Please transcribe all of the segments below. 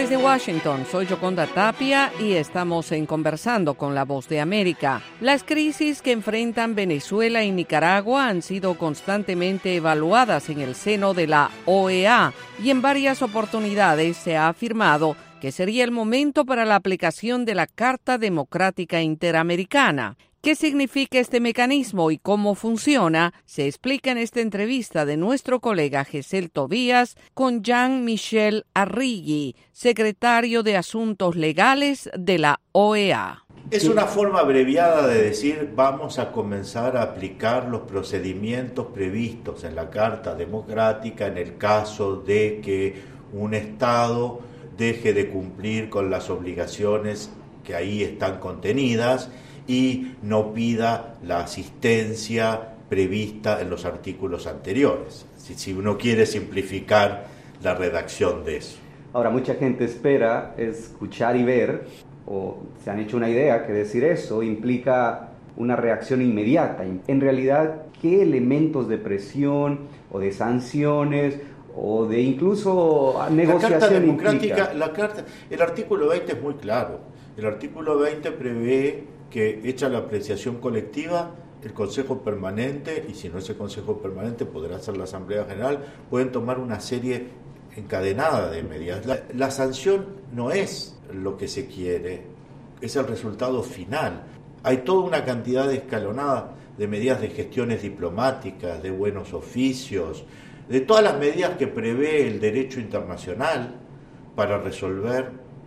desde Washington, soy Yoconda Tapia y estamos en Conversando con la Voz de América. Las crisis que enfrentan Venezuela y Nicaragua han sido constantemente evaluadas en el seno de la OEA y en varias oportunidades se ha afirmado que sería el momento para la aplicación de la Carta Democrática Interamericana. ¿Qué significa este mecanismo y cómo funciona? Se explica en esta entrevista de nuestro colega Gesell Tobías con Jean-Michel Arrigui, secretario de Asuntos Legales de la OEA. Es una forma abreviada de decir vamos a comenzar a aplicar los procedimientos previstos en la Carta Democrática en el caso de que un Estado deje de cumplir con las obligaciones que ahí están contenidas y no pida la asistencia prevista en los artículos anteriores, si uno quiere simplificar la redacción de eso. Ahora, mucha gente espera escuchar y ver, o se han hecho una idea que decir eso implica una reacción inmediata. En realidad, ¿qué elementos de presión o de sanciones o de incluso negociación implica? El artículo 20 es muy claro. El artículo 20 prevé que, hecha la apreciación colectiva, el Consejo Permanente, y si no es el Consejo Permanente podrá ser la Asamblea General, pueden tomar una serie encadenada de medidas. La sanción no es lo que se quiere, es el resultado final. Hay toda una cantidad escalonada de medidas de gestiones diplomáticas, de buenos oficios, de todas las medidas que prevé el derecho internacional para resolver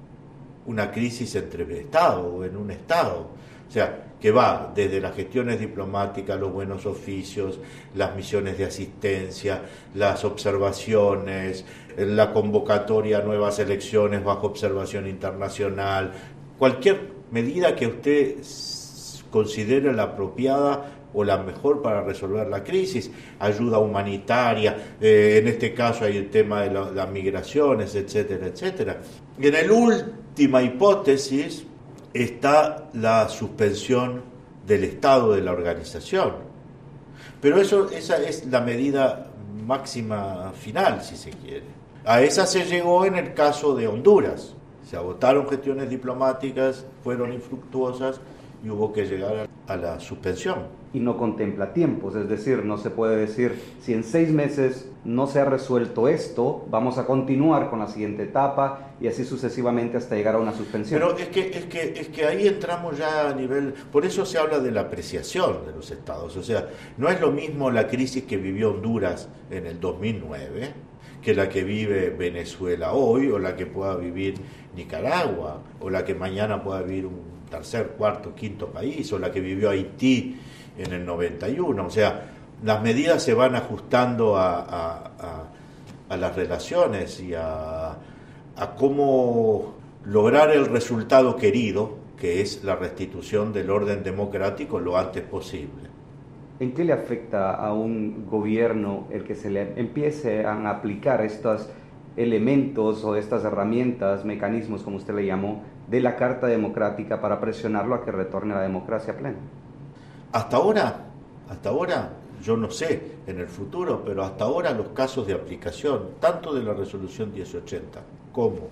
una crisis entre Estados o en un Estado. O sea, que va desde las gestiones diplomáticas, los buenos oficios, las misiones de asistencia, las observaciones, la convocatoria a nuevas elecciones bajo observación internacional, cualquier medida que usted considere la apropiada o la mejor para resolver la crisis, ayuda humanitaria, en este caso hay el tema de las migraciones, etcétera, etcétera. Y en la última hipótesis está la suspensión del Estado de la organización. Pero esa es la medida máxima final, si se quiere. A esa se llegó en el caso de Honduras. Se agotaron gestiones diplomáticas, fueron infructuosas y hubo que llegar a la suspensión. Y no contempla tiempos, es decir, no se puede decir, si en 6 meses no se ha resuelto esto, vamos a continuar con la siguiente etapa y así sucesivamente hasta llegar a una suspensión. Pero es que ahí entramos ya a nivel, por eso se habla de la apreciación de los estados, o sea, no es lo mismo la crisis que vivió Honduras en el 2009 que la que vive Venezuela hoy, o la que pueda vivir Nicaragua, o la que mañana pueda vivir un tercer, cuarto, quinto país, o la que vivió Haití en el 91, o sea, las medidas se van ajustando a las relaciones y a cómo lograr el resultado querido, que es la restitución del orden democrático lo antes posible. ¿En qué le afecta a un gobierno el que se le empiece a aplicar estos elementos o estas herramientas, mecanismos, como usted le llamó, de la Carta Democrática para presionarlo a que retorne a la democracia plena? Hasta ahora, yo no sé en el futuro, pero hasta ahora los casos de aplicación, tanto de la resolución 1080 como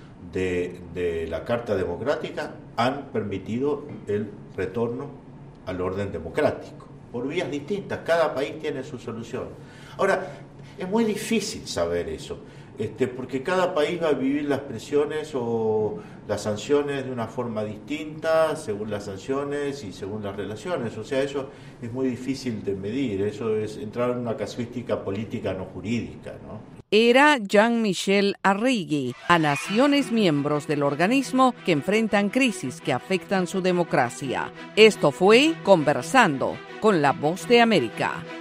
de la Carta Democrática, han permitido el retorno al orden democrático, por vías distintas. Cada país tiene su solución. Ahora, es muy difícil saber eso, porque cada país va a vivir las presiones o las sanciones de una forma distinta según las sanciones y según las relaciones. O sea, eso es muy difícil de medir, eso es entrar en una casuística política no jurídica, ¿no? Era Jean-Michel Arrigui, a naciones miembros del organismo que enfrentan crisis que afectan su democracia. Esto fue Conversando con la Voz de América.